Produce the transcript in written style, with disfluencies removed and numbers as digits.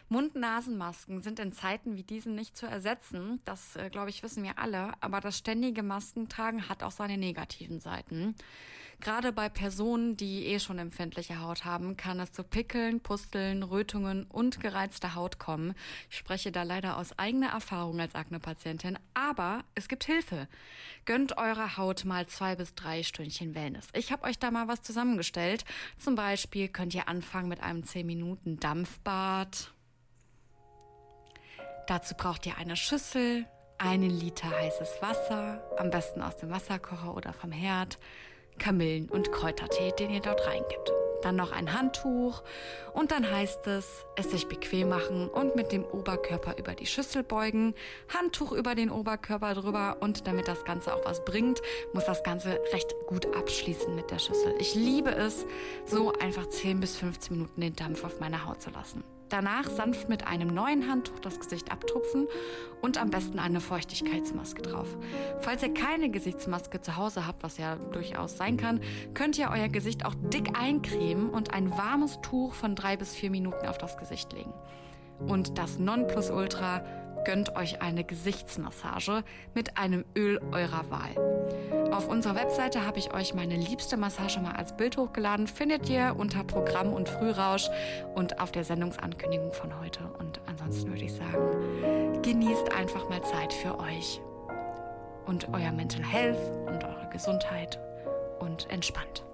Mund-Nasen-Masken sind in Zeiten wie diesen nicht zu ersetzen. Das, glaube ich, wissen wir alle. Aber das ständige Maskentragen hat auch seine negativen Seiten. Gerade bei Personen, die schon empfindliche Haut haben, kann es zu Pickeln, Pusteln, Rötungen und gereizter Haut kommen. Ich spreche da leider aus eigener Erfahrung als Akne-Patientin. Aber es gibt Hilfe. Gönnt eurer Haut mal 2 bis 3 Stündchen Wellness. Ich habe euch da mal was zusammengestellt. Zum Beispiel könnt ihr anfangen mit einem 10 Minuten Dampfbad. Dazu braucht ihr eine Schüssel, 1 Liter heißes Wasser, am besten aus dem Wasserkocher oder vom Herd, Kamillen- und Kräutertee, den ihr dort reingibt. Dann noch ein Handtuch und dann heißt es sich bequem machen und mit dem Oberkörper über die Schüssel beugen, Handtuch über den Oberkörper drüber und damit das Ganze auch was bringt, muss das Ganze recht gut abschließen mit der Schüssel. Ich liebe es, so einfach 10 bis 15 Minuten den Dampf auf meiner Haut zu lassen. Danach sanft mit einem neuen Handtuch das Gesicht abtupfen und am besten eine Feuchtigkeitsmaske drauf. Falls ihr keine Gesichtsmaske zu Hause habt, was ja durchaus sein kann, könnt ihr euer Gesicht auch dick eincremen und ein warmes Tuch von 3 bis 4 Minuten auf das Gesicht legen. Und das Nonplusultra, gönnt euch eine Gesichtsmassage mit einem Öl eurer Wahl. Auf unserer Webseite habe ich euch meine liebste Massage mal als Bild hochgeladen. Findet ihr unter Programm und Frührausch und auf der Sendungsankündigung von heute. Und ansonsten würde ich sagen, genießt einfach mal Zeit für euch und euer Mental Health und eure Gesundheit und entspannt.